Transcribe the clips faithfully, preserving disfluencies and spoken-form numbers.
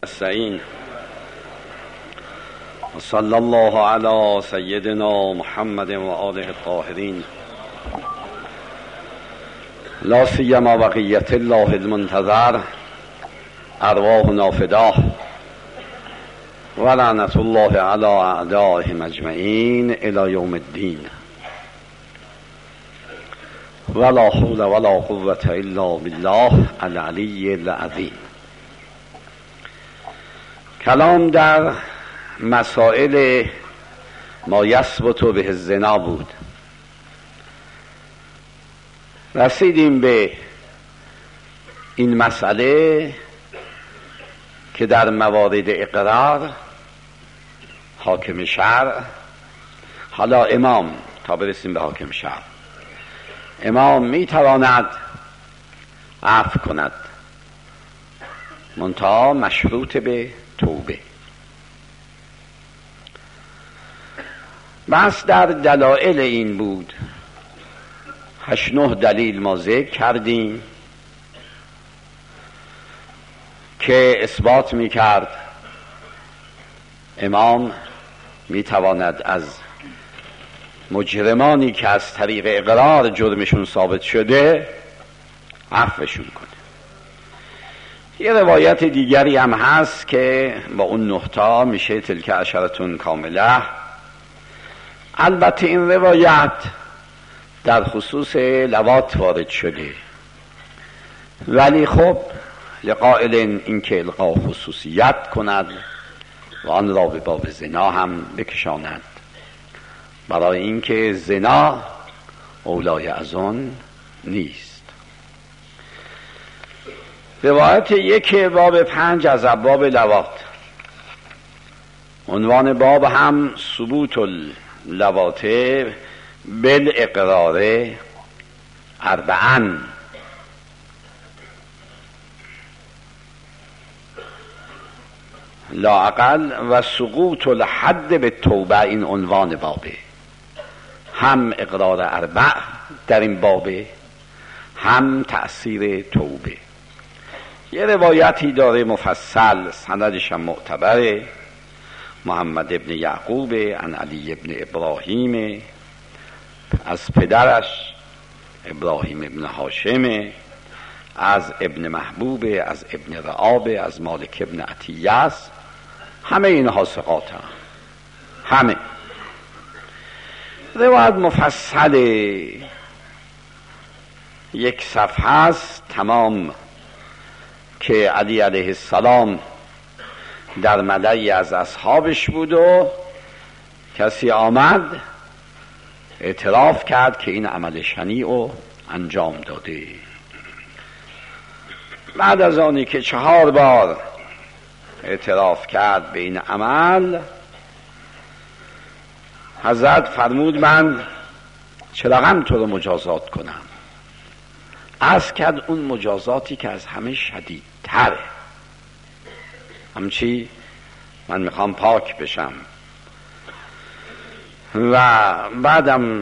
نستعين وصلى الله على سيدنا محمد وآله الطاهرين لا سيما بقية الله المنتظر أرواحنا فداه ولعنة الله على أعدائهم أجمعين إلى يوم الدين ولا حول ولا قوة إلا بالله العلی العظیم. کلام در مسائل ما یثبت به الزنا بود. رسیدیم به این مسئله که در موارد اقرار حاکم شرع، حالا امام، تا برسیم به حاکم شرع، امام میتواند عفو کند، منتها مشروط به توبه. بس در دلایل این بود، هشت نه دلیل ما ذکر کردیم که اثبات میکرد امام میتواند از مجرمانی که از طریق اقرار جرمشون ثابت شده عفوشون کنه. یه روایت دیگری هم هست که با اون نقطه میشه تلک عشرتون کامله. البته این روایت در خصوص لواط وارد شده، ولی خب لقائل این که القا خصوصیت کند و آن را به باب زنا هم بکشاند، برای اینکه زنا اولای از آن نیست. روایت یک باب پنج از ابواب لواط، عنوان باب هم ثبوت اللواط بالاقرار اربعا. لا اقل و سقوط الحد به توبه، این عنوان بابه. هم اقرار اربع در این بابه، هم تأثیر توبه. یه روایتی داره مفصل، سندش هم معتبره، محمد ابن یعقوب عن علی ابن ابراهیم، از پدرش ابراهیم ابن هاشم، از ابن محبوب، از ابن رعاب، از مالک ابن عطیاس. همه اینها ثقات هم. همه روایت مفصل یک صفحه است تمام که علی علیه السلام در ملأی از اصحابش بود و کسی آمد اعتراف کرد که این عمل شنیع رو انجام داده. بعد از آنی که چهار بار اعتراف کرد به این عمل، حضرت فرمود من چراغم تو رو مجازات کنم. عرض کرد اون مجازاتی که از همه شدیدتره. همچی من میخوام پاک بشم. و بعدم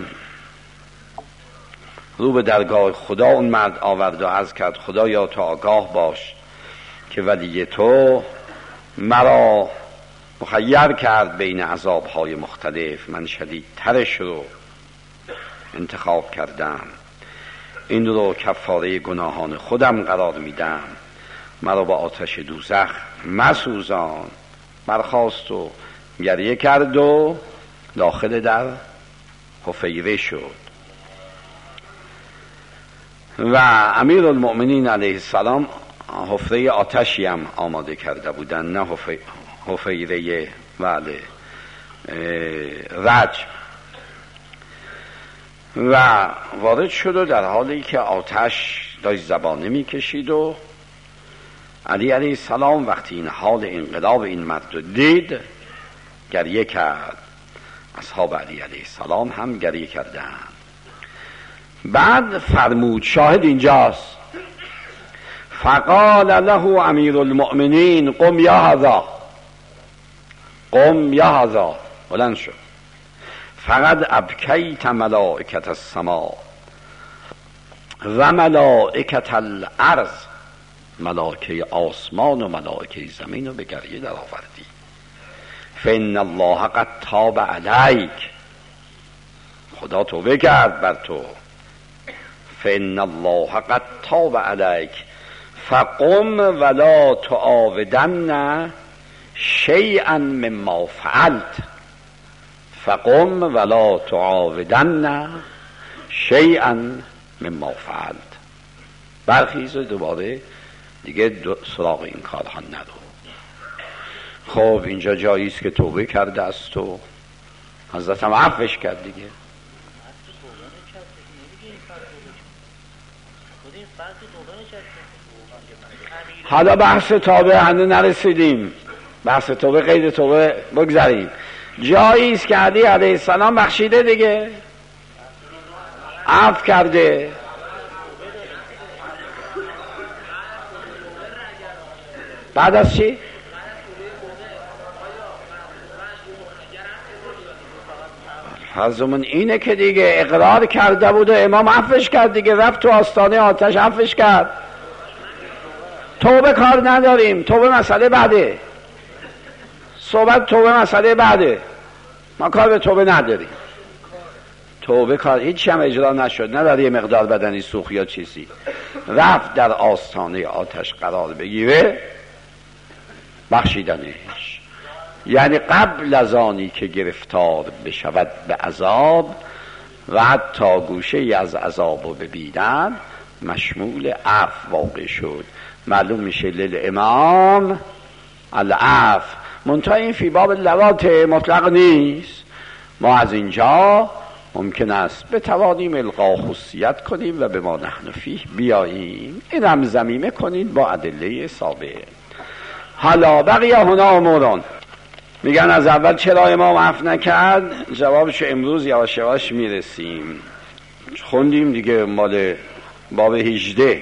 رو به درگاه خدا اون مرد آورد و عرض کرد خدایا تو آگاه باش که ولی تو مرا مخیر کرد بین عذابهای مختلف، من شدیدترش رو انتخاب کردم، این رو کفاره گناهان خودم قرار میدم، مرا با آتش دوزخ مسوزان. برخاست و گریه کرد و داخل در حفیره شد. و امیر المؤمنین علیه السلام حفره آتشی هم آماده کرده بودن، نه حفیره بله رج. و وارد شد و در حالی که آتش داشت زبانه می کشید و علی علیه السلام وقتی این حال انقلاب این مرد رو دید گریه کرد. اصحاب علی علیه السلام هم گریه کردن. بعد فرمود، شاهد اینجاست، فقال له امیر المؤمنین قم یا هذا، قم یا هذا، بلند شد، فقد ابکیت ملائکت السما و ملائکت الارض ملائکه آسمان و ملائکه زمین رو به گریه در آوردی. فإن الله قد تاب علیک، خدا توبه کرد بر تو. فإن الله قد تاب علیک فقم ولا تعاودن شیئا مما فعلت. فقم ولا تعاودن شیئا مما فعلت. برخیز و دوباره دیگه سراغ این کارها نرو. خب اینجا جایی است که توبه کرده است تو، حضرت هم عفوش کرد دیگه. حالا بحث توبه هنوز نرسیدیم، بحث توبه غیر توبه بگذاریم. جایی است که علی علیه السلام بخشیده دیگه، عفو کرده. بعد از چی؟ فرضمون اینه که دیگه اقرار کرده بود و امام عفوش کرد دیگه، رفت تو آستانه آتش عفوش کرد. توبه کار نداریم، توبه مسئله بعده، صحبت توبه مسئله بعده، ما کار به توبه نداریم. توبه کار هیچی هم اجرا نشد، نداره یه مقدار بدنی سوخت یا چیزی، رفت در آستانه آتش قرار بگیره، بخشیدنش. یعنی قبل از آنی که گرفتار بشود به عذاب و حتی گوشه ای از عذاب رو ببینن، مشمول عفو واقع شد. معلوم میشه للامام العفو. منتها این فی باب اللوات مطلق نیست. ما از اینجا ممکن است بتوانیم القا خصوصیت کنیم و به ما نحن فیه بیاییم. این هم ضمیمه کنید با ادله ثابت. حالا بقیه هنا اموران میگن از اول چرا امام عفو نکرد؟ جوابش امروز یواش یواش میرسیم. خوندیم دیگه، مال باب هجده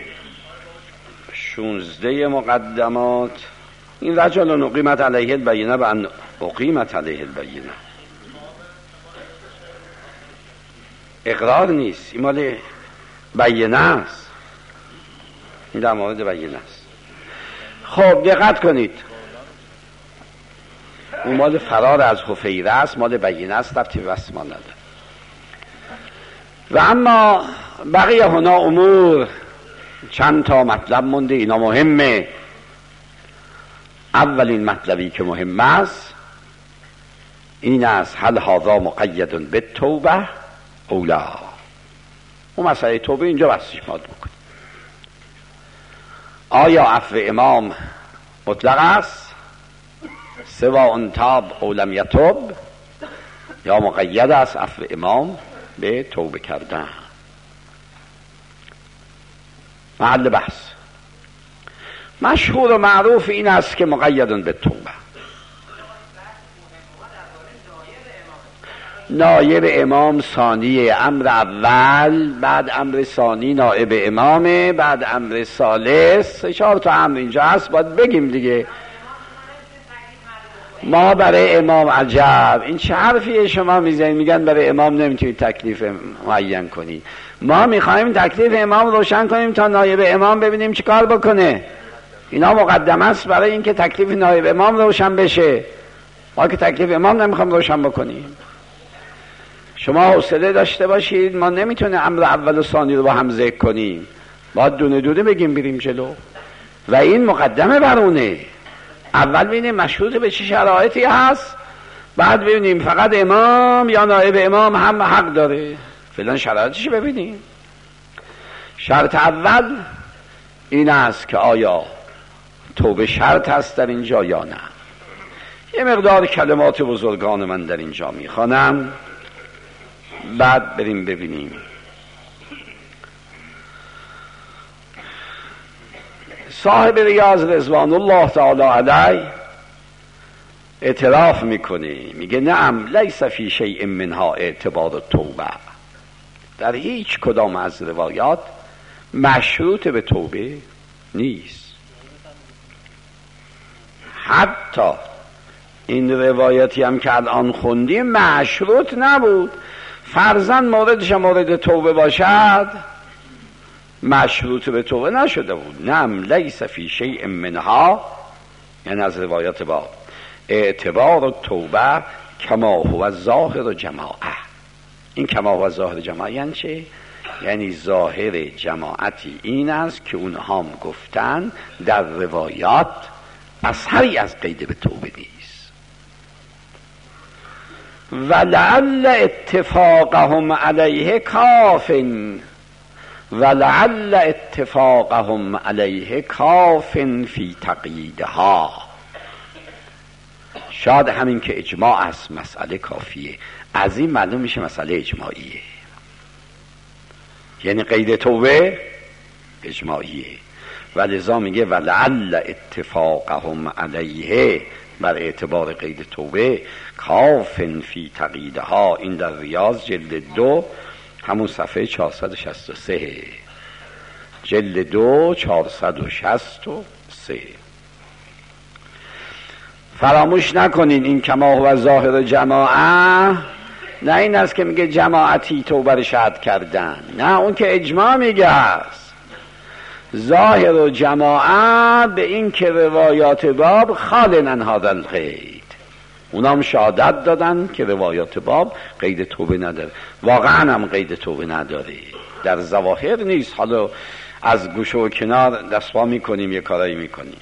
شونزده مقدمات. این رجل اقیمت علیه البینه و ان اقیمت علیه البینه اقرار نیست، این مال بینه است، این در مورد بینه است. خب دقت کنید، اون مال فرار از حفیره است، مال بینه است، ربطی به بس ما نداره. و اما بقیه هنا امور، چند تا مطلب مونده، اینا مهمه. اولین مطلبی که مهم است این است هل هذا مقید بالتوبه او لا. اون مسئله توبه اینجا بحثش ماد بکنیم. آیا عفو امام مطلق است سواء تاب او لم یتوب، یا مقید است عفو امام به توبه کردن؟ محل بحث مشهور و معروف این است که مقید به توبه. نایب امام ثانی، امر اول، بعد امر ثانی نایب امامه، بعد امر ثالث، چهار تا امر اینجا هست، باید بگیم دیگه. ما برای امام عجب، این چه حرفیه شما میزنید؟ میگن برای امام نمیتونید تکلیف معین کنی. ما میخوایم تکلیف امام روشن کنیم تا نایب امام ببینیم چی کار بکنه. اینا مقدمه است برای اینکه تکلیف نایب امام روشن بشه. ما که تکلیف امام نمیخوام روشن بکنیم. شما حوصله داشته باشید، ما نمیتونه امر اول و ثانی رو با هم ذکر کنیم، باید دونه دونه بگیم بریم جلو. و این مقدمه بر اونه. اول ببینیم مشروط به چه شرایطی هست، بعد ببینیم فقط امام یا نایب امام هم حق داره. فعلا شرایطش ببینیم. شرط اول این است که آیا توبه شرط هست در اینجا یا نه. یه مقدار کلمات بزرگان من در اینجا میخوانم، بعد بریم ببینیم. صاحب ریاض رضوان الله تعالی علیه اعتراف میکنه، میگه نعم لیس فی شیء منها اعتبار توبه. در هیچ کدام از روایات مشروط به توبه نیست. حتی این روایتی هم که الان خوندیم مشروط نبود. فرضاً موردش مورد توبه باشد، مشروط به توبه نشده بود. نعم لیس فی شیء منها، یعنی از روایات باب، اعتبار توبه کما هو ظاهر جماعه. این کما هو ظاهر جماعه یعنی چه؟ یعنی ظاهر جماعتی این است که اونها هم گفتن در روایات اثری از قید به توبه نیست. ولعل اتفاقهم علیه کافن، ولعل اتفاقهم علیه کافن فی تقییدها. شاید همین که اجماع است مسئله کافیه. از این معلوم میشه مسئله اجماعیه، یعنی قید توبه اجماعیه. ولذا میگه ولعل اتفاقهم علیه، بر اعتبار قید توبه، کافن فی تقییدها. این در ریاض جلد دو همون صفحه چهارصد و شصت و سه، جلد دو چهارصد و شصت و سه. فراموش نکنین این کما هو ظاهر جماعه نه این است که میگه جماعتی توبه شهد کردن، نه، اون که اجماع میگه است. ظاهر و جماعه به این که روایات باب خالن هذا القید، اونام شهادت دادن که روایات باب قید توبه نداره. واقعا هم قید توبه نداره، در ظواهر نیست. حالا از گوشه و کنار دستپا میکنیم، یه کارایی میکنیم.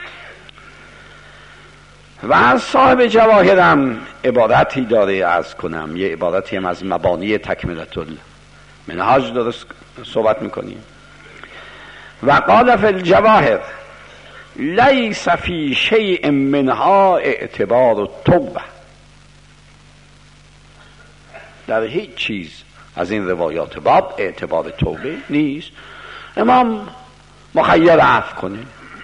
و از صاحب جواهرم عبارتی داره از کنم، یه عبارتی هم از مبانی تکملة المنهاج درست صحبت میکنیم. و قال فی الجواهر لیس فی شیء منها اعتبار التوبه، در هیچ چیز از این روایات باب اعتبار توبه نیست. امام مخیر عفو کنه.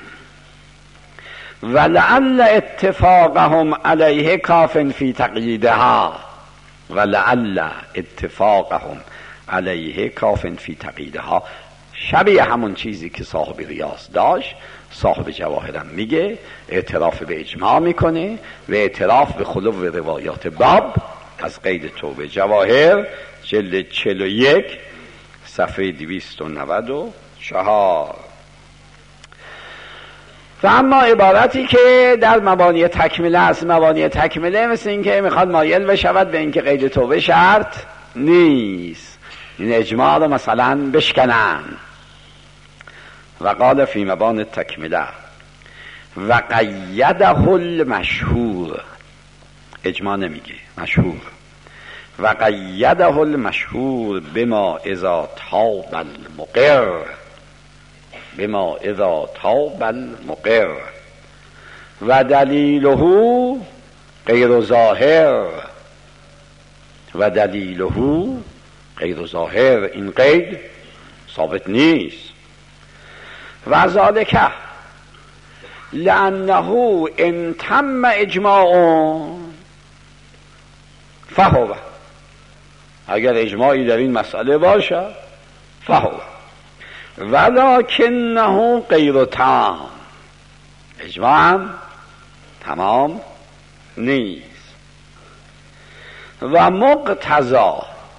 ولعل اتفاقهم علیه کافن فی تقییدها، ولعل اتفاقهم علیه کافن فی تقییدها، شبیه همون چیزی که صاحب ریاض داشت صاحب جواهرم میگه، اعتراف به اجماع میکنه و اعتراف به خلو روایات باب از قید توبه. جواهر جلد چهل و یک صفحه دویست و نود و چهار. و اما عبارتی که در مبانی تکمله است، مبانی تکمله مثل این که میخواد مایل بشود به این که قید توبه شرط نیست، این اجماع رو مثلا بشکنن. و قال فی مبان تکمله و قیده المشهور، اجماع نمیگه، مشهور. و قیده المشهور بما اذا تاب المقر، بما اذا تاب المقر و دلیله غیر ظاهر، و دلیله غیر ظاهر، این قید ثابت نیست. و ذالک لانه ان تم اجماع فهو، اگر اجماعی در این مسئله باشه فهو، ولکنه غیر تام، اجماع هم تمام نیست. و مقتضا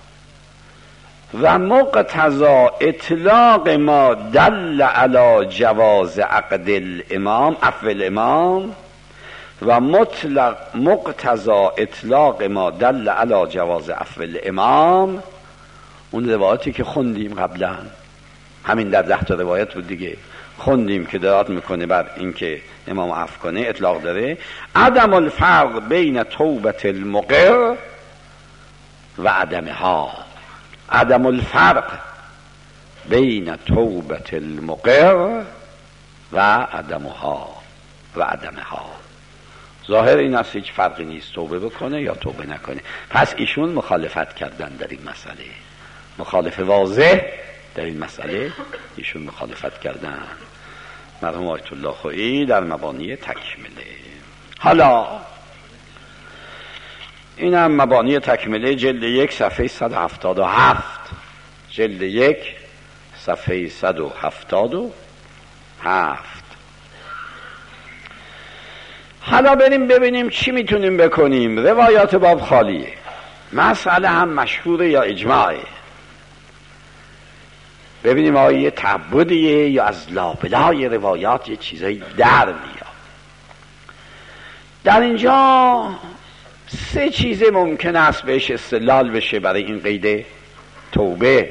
و مقتضا اطلاق ما دل علی جواز عقد الامام عفو الامام، و مطلق مقتضا اطلاق ما دل علی جواز عفو الامام، اون روایتی که خوندیم قبلا، همین در ده تا روایت بود دیگه، خوندیم که دلالت میکنه بر اینکه امام عفو کنه، اطلاق داره. عدم الفرق بین توبه المقر و عدمها، عدم الفرق بین توبه المقر و عدمها و عدمها. ظاهر این است هیچ فرقی نیست توبه بکنه یا توبه نکنه. پس ایشون مخالفت کردن در این مسئله، مخالف واضح در این مسئله ایشون مخالفت کردن. مرحوم آیت الله خویی در مبانی تکمله. حالا اینم مبانی تکمله جلد یک صفحه صد و هفتاد و هفت، جلد یک صفحه صد و هفتاد و هفت. حالا بریم ببینیم چی میتونیم بکنیم. روایات باب خالیه، مسئله هم مشهوره یا اجماعه. ببینیم آیا یه تعبدیه یا از لابلای روایات یه چیزایی در میاد. در اینجا سه چیز ممکن است بهش استدلال بشه برای این قید توبه.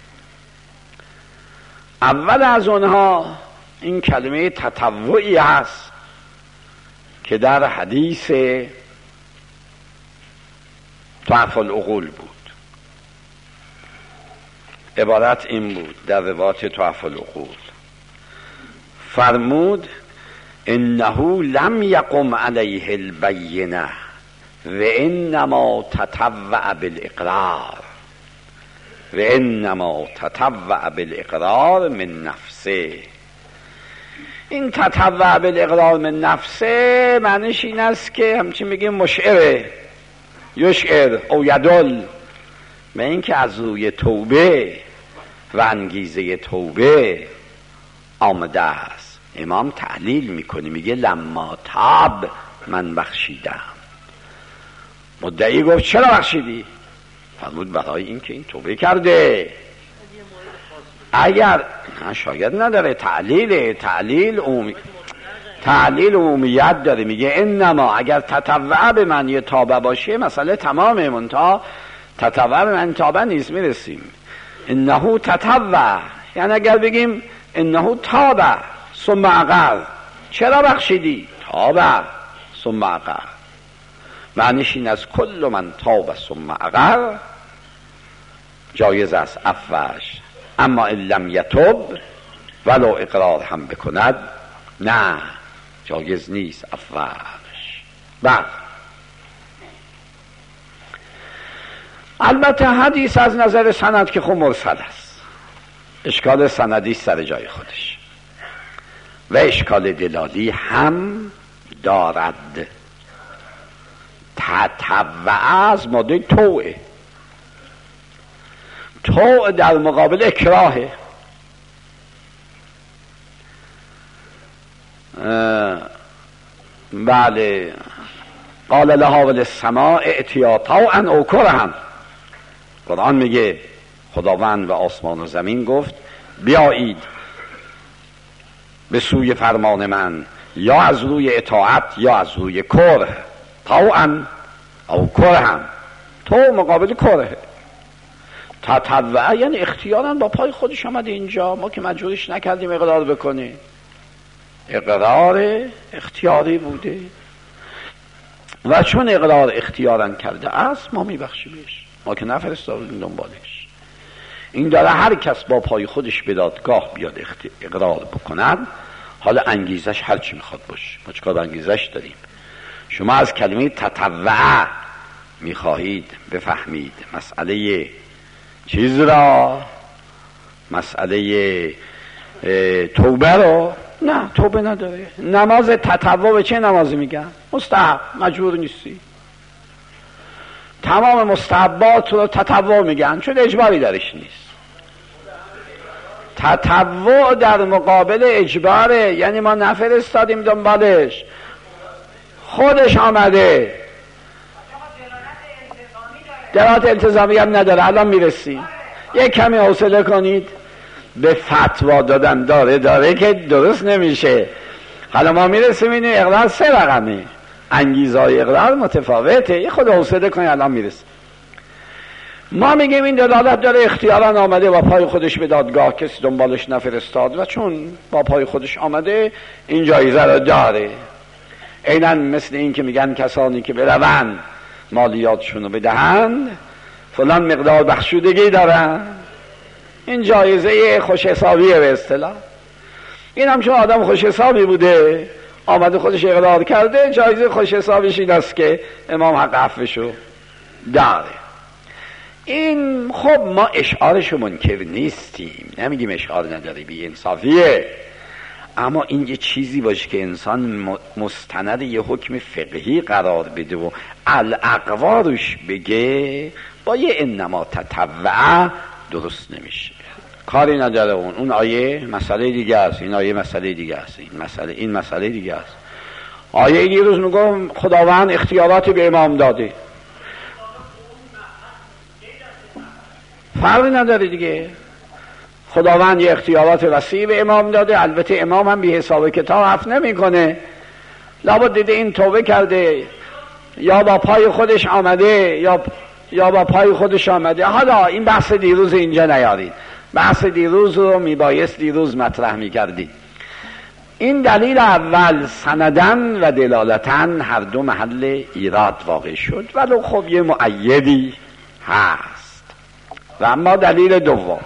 اول از اونها این کلمه تطوعی هست که در حدیث تحف العقول بود. عبارت این بود در روایت تحف العقول، فرمود انه لم یقم علیه البینه و انما تطوع بالاقرار و انما تطوع بالاقرار من نفسه. این تطوع بالاقرار من نفسه معنیش این است که همچین میگیم مشعره یشعر او یدل به این که از روی توبه و انگیزه توبه آمده است. امام تعلیل میکنه میگه لما تاب من بخشیدم. مدعی گفت چرا بخشیدی؟ فرمود برای این که این توبه کرده. اگر شاید نداره تعلیل تعلیل عمومی تعلیل عمومیت داره، میگه انما اگر تطوع به معنی تابه باشه مسئله تمامه، منتها تطوع به معنی تابه نیست. میرسیم انه تطوع، یعنی اگر بگیم انه تابه ثم عقر، چرا بخشیدی؟ تابه ثم عقر، معنیش این از کل من تابه ثم عقر جایز است عفوش، اما ان لم یتوب ولو اقرار هم بکند نه جایز نیست عفوش. بعد البته حدیث از نظر سند که خب مرسل است، اشکال سندی سر جای خودش و اشکال دلالی هم دارد. تطوع از ماده توعه، توع در مقابل اکراهه. بله قال لها وللسماء ائتیا طوعا او کرها. قرآن میگه خداوند و آسمان و زمین گفت بیایید به سوی فرمان من، یا از روی اطاعت یا از روی کره، طوعا او کرها، تو مقابل کره. تطوع یعنی اختیارا با پای خودش آمده اینجا، ما که مجبورش نکردیم اقرار بکنه، اقرار اختیاری بوده و چون اقرار اختیارا کرده است ما میبخشیمش، ما که نفرستادیم دنبالش. این داره هر کس با پای خودش به دادگاه بیاد اقرار بکنن، حالا انگیزش هر چی میخواد باشه، ما چکار انگیزش داریم. شما از کلمه تطوع میخواهید بفهمید مسئله چیز را، مسئله توبه رو، نه توبه نداره. نماز تطوع به چه نمازی میگن؟ مستحب، مجبور نیستی. تمام مستحبات رو تطوع میگن چون اجباری درش نیست. تطوع در مقابل اجباره، یعنی ما نفرستادیم دنبالش، خودش آمده. درات التزامی هم نداره، الان میرسیم. یک کمی حوصله کنید. به فتوا دادن داره داره که درست نمیشه. حالا ما میرسیم اینه اقرار سه رقمه، انگیزهای اقرار متفاوته، یه خود حوصله کنید الان میرسیم. ما میگیم این دلالت داره اختیاران آمده با پای خودش به دادگاه، کسی دنبالش نفرستاد و چون با پای خودش آمده این جایزه رو داره. عیناً مثل این که میگن کسانی که برون مالیاتشون رو بدهند فلان مقدار بخشودگی دارن، این جایزه خوش حسابیه به اصطلاح. این هم چون آدم خوش حسابی بوده آمده خودش اقرار کرده، جایزه خوش حسابیش این است که امام حق عفوشو داره. این خب ما اشعارشو منکر نیستیم، نمیگیم اشعار نداره، بی انصافیه، اما این یه چیزی باشه که انسان مستند یه حکم فقهی قرار بده و الاقوا روش بگه، با یه انما تطوع درست نمیشه. کاری نداره اون اون آیه مسئله دیگه است، این آیه مسئله دیگه است، این مسئله این مسئله دیگه است. آیه این روز میگم خداوند اختیارات به امام داده، فرقی نداره دیگه. خداوند یه اختیارات وسیع به امام داده، البته امام هم بی حساب کتاب حرف نمیکنه، لابد دیده این توبه کرده یا با پای خودش آمده یا یا با پای خودش آمده. حالا این بحث دیروز اینجا نیارید، بحث دیروز رو میبایست دیروز مطرح میکردید. این دلیل اول سندن و دلالتن هر دو محل ایراد واقع شد، ولو خب یه مؤیدی هست. و اما دلیل دوم،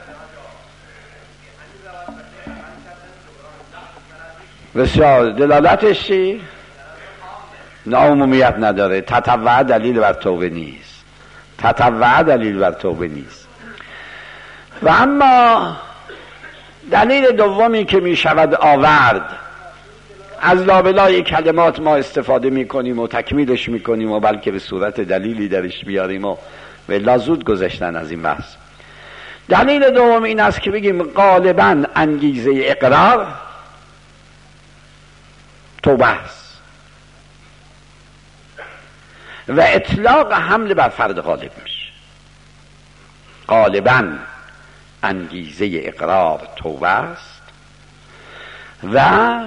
بسیار دلالتش چی؟ نه عمومیت نداره، تطوع دلیل بر توبه نیست، تطوع دلیل بر توبه نیست. و اما دلیل دومی که می شود آورد، از لابلای کلمات ما استفاده می کنیم و تکمیلش می کنیم و بلکه به صورت دلیلی درش بیاریم و ولی زود گذشتن از این بحث. دلیل دوم این است که بگیم غالبا انگیزه اقرار توبه است و اطلاق حمل بر فرد غالب میشه. غالبا انگیزه اقرار توبه است و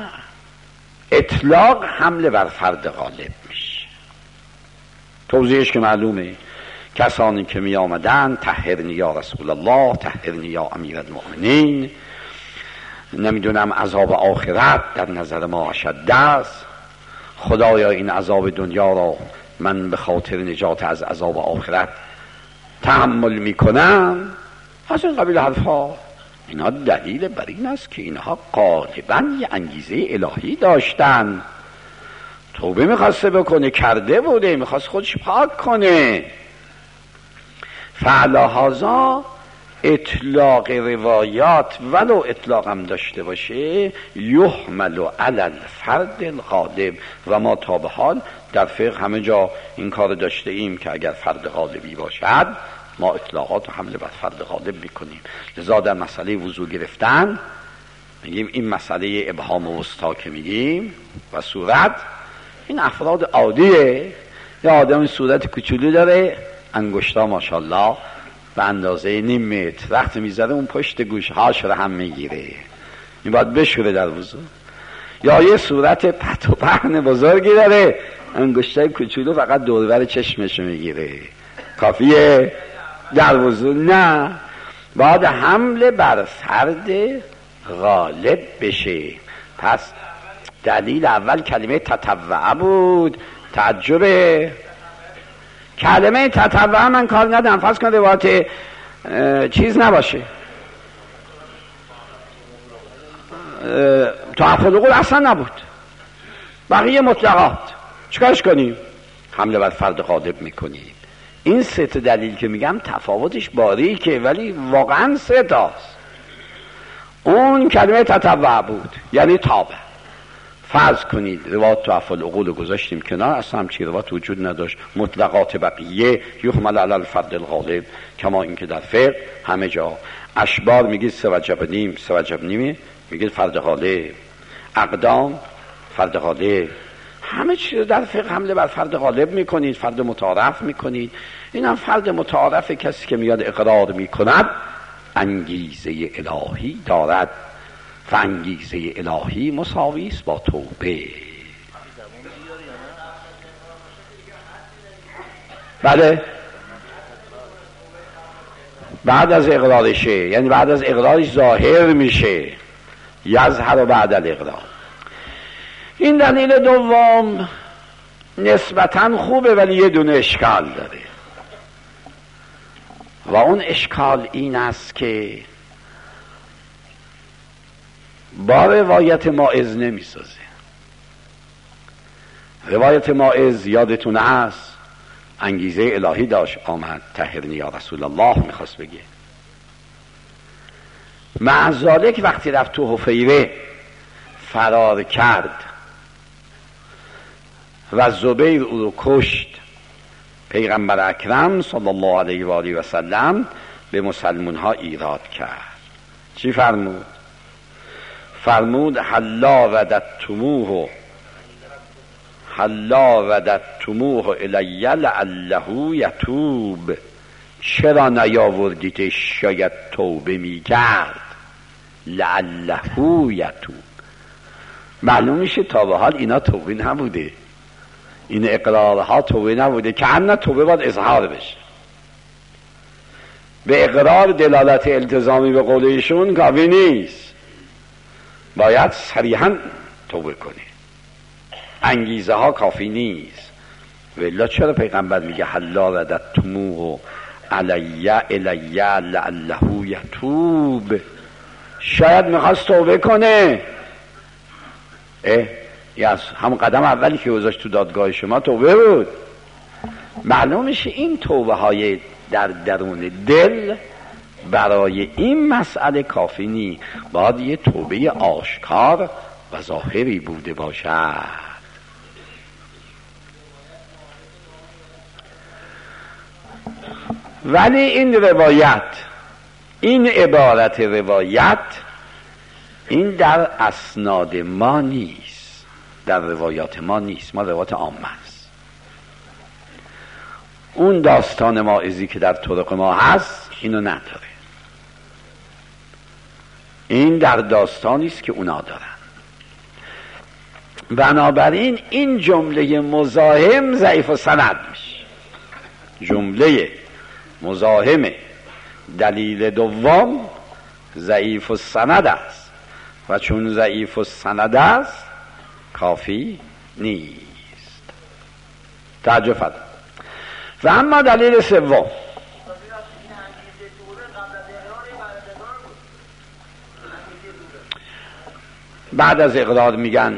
اطلاق حمل بر فرد غالب میشه. توضیحش که معلومه، کسانی که می آمدن طهرنی یا رسول الله، طهرنی یا امیر المؤمنین، نمیدونم عذاب آخرت در نظر ما اشد است، خدایا این عذاب دنیا را من به خاطر نجات از عذاب آخرت تحمل میکنم، از این قبیل حرفها. اینا دلیل بر این است که اینها غالبا یه انگیزه الهی داشتن، توبه میخواسته بکنه، کرده بوده، میخواست خودش پاک کنه. فعلا هازا اطلاق روایات ولو اطلاق هم داشته باشه یحمل علی الفرد الغالب، و ما تا به حال در فقه همه جا این کار داشته ایم که اگر فرد غالبی باشد ما اطلاقات حمل بر فرد غالب میکنیم. لذا در مسئله وضو گرفتن میگیم این مسئله ابهام وسطا که میگیم و صورت، این افراد عادیه، یا آدم صورت کوچولو داره، انگشتا ماشاءالله به اندازه نیم متر، وقتی میذاره اون پشت گوشهاش رو هم میگیره، این باید بشوره در وضو. یا یه صورت پت و پهن بزرگی داره، انگشتای کوچولو فقط دوربر چشمش میگیره، کافیه در وضو؟ نه، باید حمله بر فرد غالب بشه. پس دلیل اول کلمه تطوع بود، تعجبه. کلمه تطوع من کار ندارم، فرض کن روایت چیز نباشه، تعفل العقول اصلا نبود، بقیه مطلقات، چیکارش کنیم؟ حمله بر فرد غالب میکنیم. این سه تا دلیل که میگم تفاوتش باریکه، ولی واقعا سه تاست. اون کلمه تطوع بود یعنی تابه. فرض کنید روایت تعفل العقول گذاشتیم کنار، اصلا همچی روایت وجود نداشت، مطلقات بقیه یحمل علی الفرد الغالب، کما اینکه در فقه همه جا اشبار میگید سه وجب نیم، سه وجب نیمه میگید فرد غالب، اقدام فرد غالب، همه چیز در فقه حمله بر فرد غالب میکنید، فرد متعارف میکنید. این هم فرد متعارف، کسی که میاد اقرار میکند انگیزه الهی دارد و انگیزه الهی مساوی است با توبه. بله، بعد از اقرارشه، یعنی بعد از اقرارش ظاهر میشه، یظهر بعد الاقرار. این دلیل دوم نسبتاً خوبه، ولی یه دونه اشکال داره، و اون اشکال این است که با روایت ماعز نمیسازه. روایت ماعز یادتون هست انگیزه الهی داشت، آمد طهرنی یا رسول الله میخواست بگه. مع ذالک وقتی رفت تو حفیره فرار کرد و زبیر او رو کشت، پیغمبر اکرم صلی الله علیه و آله و سلم به مسلمان ها ایراد کرد. چی فرمود؟ فرمود حلا وددتموه حلا وددتموه الی لعله یتوب، چرا نیاوردیدش شاید توبه میکرد لعله یتوب. معلوم میشه تا به حال اینا توبه نبوده، این اقرارها توبه نبوده، که هم توبه باید اظهار بشه. به اقرار دلالت التزامی به قول ایشون کافی نیست، باید صریحا توبه کنه. انگیزه ها کافی نیست. والا چرا پیغمبر میگه حلا رددتموه علی الی لعله یتوب؟ شاید میخواست توبه کنه. اه یس هم قدم اولی که گذاشت تو دادگاه شما توبه بود. معلوم میشه این توبه های در درون دل برای این مسئله کافی نی، باید یه توبه آشکار و ظاهری بوده باشد. ولی این روایت، این عبارت روایت، این در اسناد ما نیست، در روایات ما نیست، ما روایات عامه است. اون داستان ماعظی که در طرق ما هست اینو نداره. این در داستانی است که اونا دارن. بنابراین این جمله مزاحم ضعیف و سند میشه. جمله مزاحم دلیل دوم ضعیف و سند است و چون ضعیف و سند است کافی نیست. توجه فرمایید. و اما دلیل سوم، بعد از اقرار میگن،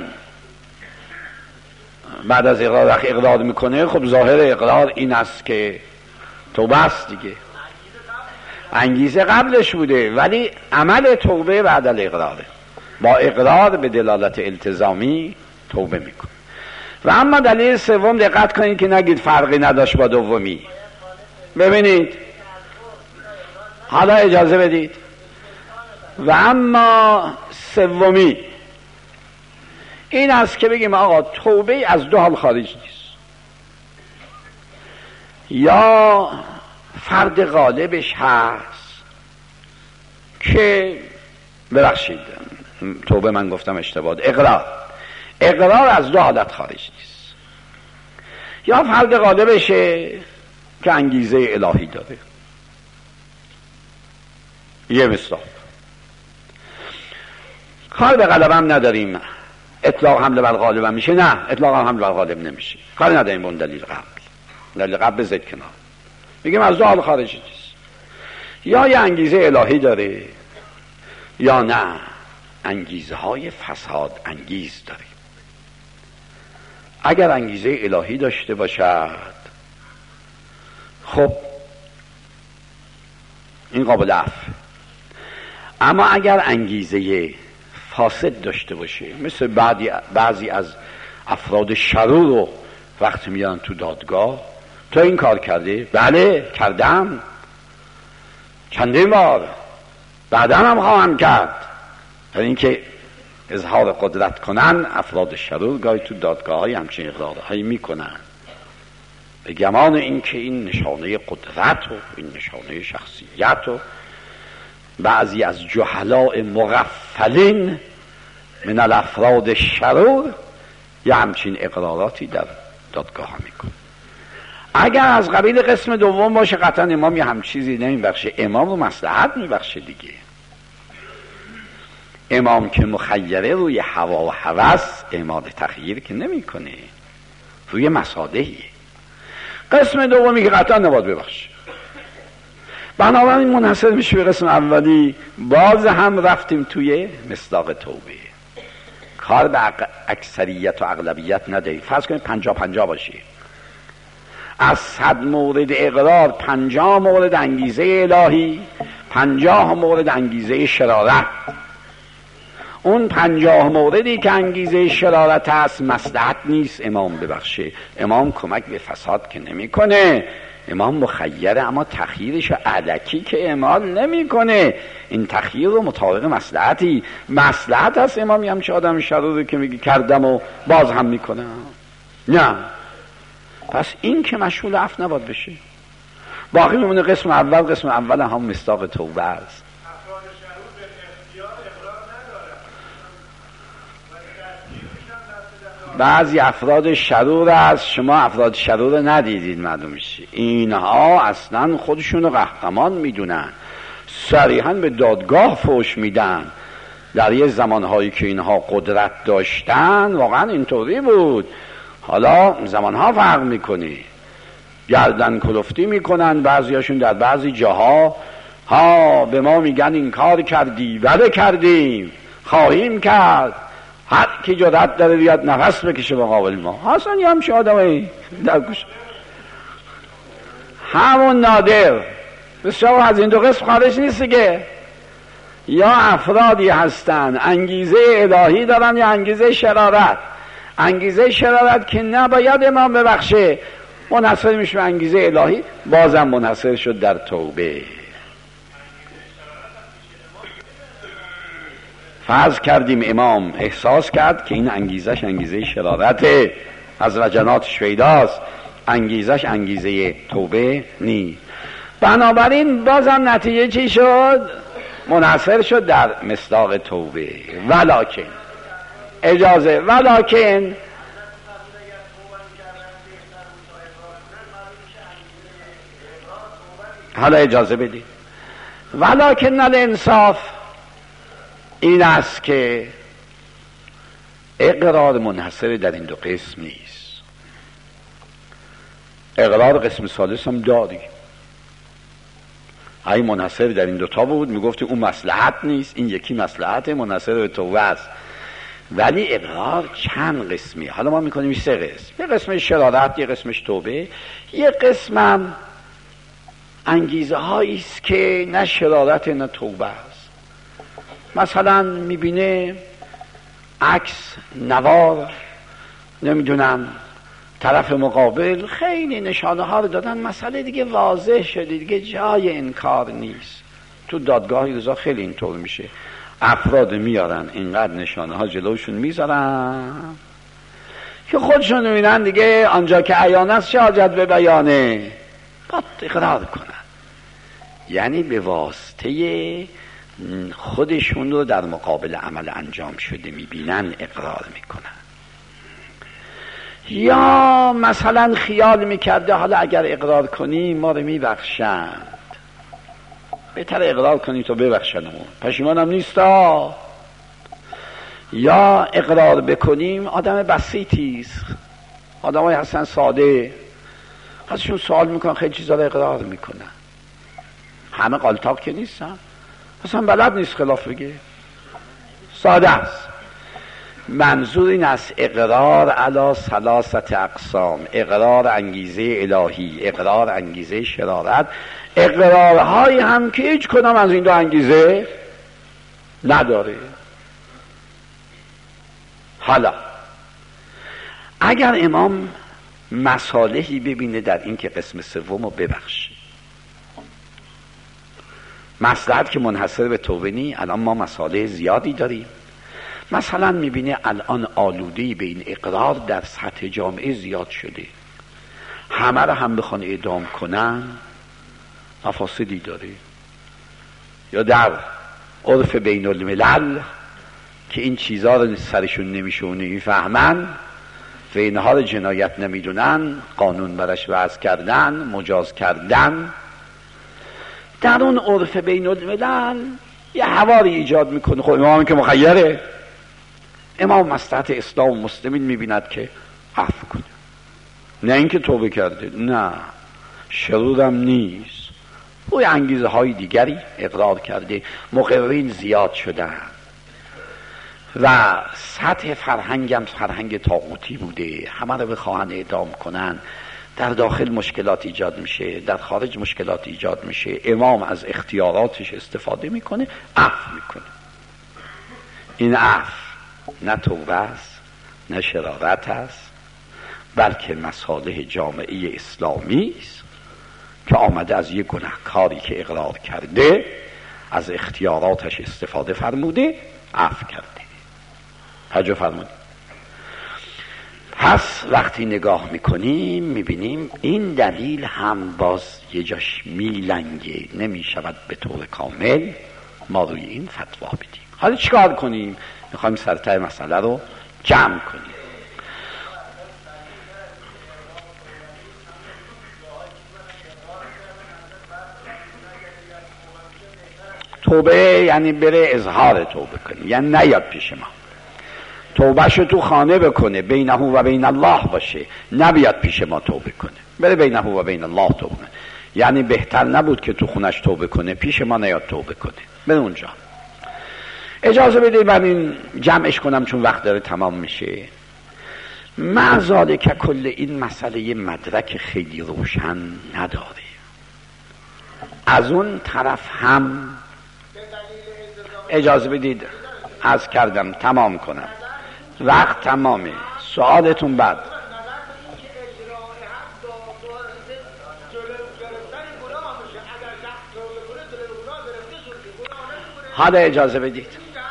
بعد از اقرار وقت اقرار میکنه، خب ظاهر اقرار این است که توبه است دیگه. انگیزه قبلش بوده ولی عمل توبه بعد از اقراره. با اقرار به دلالت التزامی توبه میکنه. و اما دلیل سوم، دقت کنید که نگید فرقی نداشت با دومی. ببینید حالا اجازه بدید. و اما سومی این است که بگیم آقا توبه از دو حال خارج نیست. یا فرد غالبش هست که ببخشید توبه من گفتم اشتباه، اقرار اقرار از دو حالت خارج نیست. یا فرد غالبشه که انگیزه الهی داره. یه مثال، کار به غلبم نداریم، اطلاق حمله بر غالبم میشه؟ نه، اطلاق حمله بر غالب نمیشه. کار نداریم با اون دلیل قبل، دلیل قبل بذارید کنار، میگیم از دو حال خارج نیست. یا یه انگیزه الهی داره یا نه انگیزه های فساد انگیز داره. اگر انگیزه الهی داشته باشد خب این قابل عفو. اما اگر انگیزه فاسد داشته باشه، مثل بعضی بعضی از افراد شرور رو وقتی میان تو دادگاه، تو این کار کرده؟ بله کردم، چندین بار، بعدا هم خواهم کرد. یعنی اینکه اظهار قدرت کنن افراد شرور گاهی تو دادگاه های همچین اقرارهایی میکنن به گمان اینکه این نشانه قدرت و این نشانه شخصیت و بعضی از جهلاء مغفلین من الافراد شرور یه همچین اقراراتی در دادگاه ها میکنه. اگر از قبیل قسم دوم باشه قطعا امام یه هم چیزی نمیبخشه، امام رو مصلحت میبخشه دیگه. امام که مخیره روی هوا و هوس اعمال تخییر که نمی کنه، روی مصالحیه. قسم دومی که قطعا نباید ببخشه. بنابراین منحصر میشه به قسم اولی. باز هم رفتیم توی مصداق توبه، کار به اکثریت و اغلبیت ندهید. فرض کنید پنجا پنجا باشه، از صد مورد اقرار پنجاه مورد انگیزه الهی، پنجاه مورد انگیزه شرارت. اون پنجاه موردی که انگیزه شرارت هست مصلحت نیست امام ببخشه. امام کمک به فساد که نمی کنه، امام مخیره، اما تخییرش علکی که اعمال نمی کنه. این تخییر رو مطابق مصلحتی، مصلحت هست امامی همچه آدم شرور که میگه کردم و باز هم میکنه. نه، پس این که مشمول عفو نباید بشه. باقی میمونه قسم اول. قسم اول هم مصداق توبه است. بعضی افراد شرور است، شما افراد شرور رو ندیدید معلوم میشه. اینها اصلا خودشون رو قهرمان میدونن، صریحا به دادگاه فوش میدن. در یه زمانهایی که اینها قدرت داشتن واقعا اینطوری بود. حالا زمانها فرق میکنه، گردن کلفتی میکنن بعضیاشون در بعضی جاها. ها به ما میگن این کار کردی، بله کردیم، خواهیم کرد، هر کی جرأت داره بیاد نفس بکشه مقابل ما. اصلا یه همچه آدمایی در گوش همون نادر بسیار از این دو قسم خارج نیست که یا افرادی هستن انگیزه الهی دارن یا انگیزه شرارت. انگیزه شرارت که نباید امام ببخشه منحصر میشه انگیزه الهی، بازم منحصر شد در توبه. فرض کردیم امام احساس کرد که این انگیزش انگیزه شرارته، از وجناتش پیداست، انگیزش انگیزه توبه نی. بنابراین بازم نتیجه چی شد؟ منحصر شد در مصداق توبه. ولکن اجازه ولکن حالا اجازه بدید، ولکن الانصاف این است که اقرار منحصر در این دو قسم نیست. اقرار قسم ثالث هم داری. ای منحصر در این دوتا بود میگفتی اون مصلحت نیست، این یکی مصلحت منحصر به توبه است. ولی اقرار چند قسمی. حالا ما میکنیم سه قسم، یه قسم شرارت، یه قسمش توبه، یه قسمم انگیزه هایی است که نه شرارت نه توبه است. مثلا میبینه عکس نوار، نمیدونم طرف مقابل خیلی نشانه ها رو دادن، مسئله دیگه واضح شده، دیگه جای انکار نیست. تو دادگاه روزا خیلی اینطور میشه، افراد میارن اینقدر نشانه ها جلوشون میذارن که خودشون میبینن دیگه آنجا که عیان است چه حاجت به بیانه، باید اقرار کنن. یعنی به واسطه خودشون رو در مقابل عمل انجام شده میبینن اقرار میکنن. یا مثلا خیال میکرده حالا اگر اقرار کنیم ما رو میبخشند، بهتر اقرار کنیم تو ببخشنمون، پشیمانم نیستا. یا اقرار بکنیم آدم بسیطیست، آدم های هستن ساده، ازشون سوال میکنن خیلی چیزا رو اقرار میکنن، همه قالتاق که نیستن، اصلا بلد نیست خلاف بگه، ساده است. منظور این است اقرار علی ثلاثت اقسام، اقرار انگیزه الهی، اقرار انگیزه شرارت، اقرارهایی هم که هیچ کدام از این دو انگیزه نداره. حالا اگر امام مصالحی ببینه در این که قسم سوم رو ببخشه، مصلحت که منحصر به توبه نی، الان ما مصالح زیادی داریم. مثلا میبینه الان آلودهی به این اقرار در سطح جامعه زیاد شده، همه رو هم بخوان اعدام کنن، مفاسدی داره. یا در عرف بین الملل که این چیزها رو سرشون نمیشه و نمیفهمن و اینها رو جنایت نمیدونن، قانون برش وضع کردن، مجاز کردن. در اون عرف بین الملل یه حواری ایجاد میکنه. خب امام که مخیره، امام مصلحت اسلام و مسلمین میبیند که عفو کنه، نه اینکه توبه کرده، نه شرورم نیست، روی انگیزه های دیگری اقرار کرده، مقررین زیاد شدن و سطح فرهنگم فرهنگ طاغوتی بوده، همه رو بخواهن اعدام کنن، در داخل مشکلات ایجاد میشه، در خارج مشکلات ایجاد میشه. امام از اختیاراتش استفاده میکنه، عفو میکنه. این عفو نه توبه است نه شرارت است، بلکه مصالح جامعه اسلامی است که آمده از یک گناهکاری که اقرار کرده از اختیاراتش استفاده فرموده، عفو کرده. توجه فرمودید؟ پس وقتی نگاه میکنیم میبینیم این دلیل هم باز یه جاش میلنگه، نمیشود به طور کامل ما روی این فتوا بدیم. حالا چیکار کنیم؟ میخوایم سرتای مسئله رو جمع کنیم. توبه یعنی بره اظهار توبه کنه، یعنی نیاد پیش ما، توبهشو تو خانه بکنه، بینه و بین الله باشه، نبیاد پیش ما توبه کنه، بره بینه و بین الله توبه کنه. یعنی بهتر نبود که تو خونش توبه کنه، پیش ما نیاد توبه کنه، بره اونجا. اجازه بدید من این جمعش کنم چون وقت داره تمام میشه. مع ذالک کل این مسئله یه مدرک خیلی روشن نداره. از اون طرف هم اجازه بدید عرض کردم تمام کنم، وقت تمامه، سوالتون بعد. حالا اجازه بدید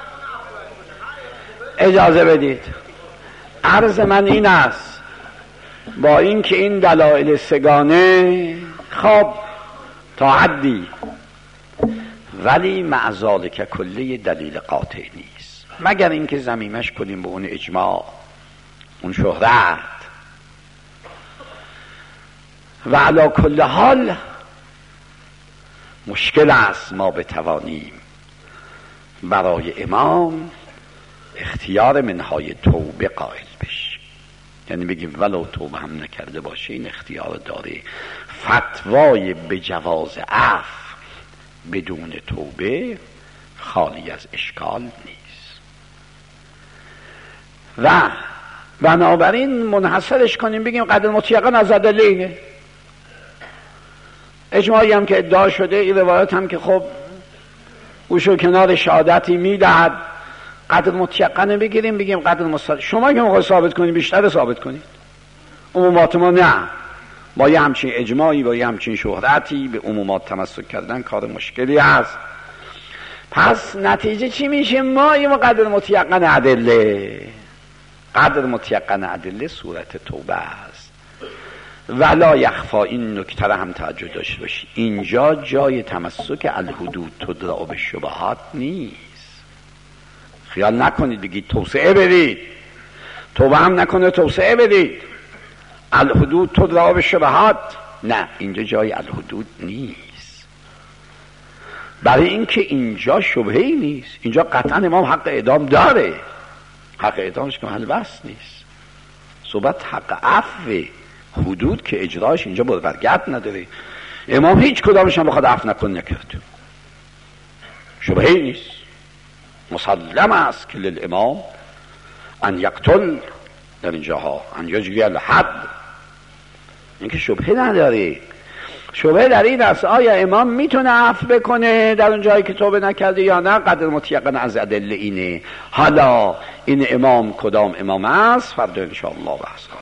اجازه بدید عرض من این است، با اینکه این دلایل سگانه خب تا حدی، ولی مع ذالک کله دلیل قاطع نیست، مگر اینکه ضمیمش کنیم به اون اجماع، اون شهرت. و علی کل حال مشکل است ما بتوانیم برای امام اختیار منهای توبه قائل بشیم، یعنی بگیم ولو توبه هم نکرده باشه این اختیار داره. فتوای به جواز عفو بدون توبه خالی از اشکال نیست. و بنابراین منحصرش کنیم بگیم قدر مطلقا از ادله اینه. اجماعی هم که ادعا شده، این روایت هم که خب اوشو کنار شهادتی میدهد، قدر مطلقا بگیریم بگیم قدر مستقل. شما که میخواید ثابت کنید بیشتر ثابت کنید، عمومات ما نه، با یه همچین اجماعی با یه همچین شهرتی به عمومات تمسک کردن کار مشکلی است. پس نتیجه چی میشه؟ ما این قدر مطلقا ادله، قدر مطلقا ادله صورت توبه است. ولا یخفا، این نکته هم توجه داشته باشید، اینجا جای تمسک الحدود تدرا به شبهات نیست. خیال نکنید بگید توسعه بدید، توبه هم نکنه توسعه بدید، الحدود تدرا به شبهات، نه، اینجا جای الحدود نیست. برای اینکه اینجا شبهه‌ای نیست، اینجا قطعا امام حق اعدام داره، حق اعدامش که محل بحث نیست. صحبت حق عفو، حدود که اجراش اینجا برگرد نداره. امام هیچ کدامش هم بخواد عفو نکن نکرد، شبهه‌ای نیست. مسلم است که للامام ان یقتل، در اینجاها ان یجری الحد، اینکه شبهه نداره. شبهه در این است آیا امام میتونه عفو بکنه در اون جایی که توبه نکرده یا نه. قدر مطلقا از ادله اینه. حالا این امام کدام امام است فردا ان شاء الله بحث کنیم.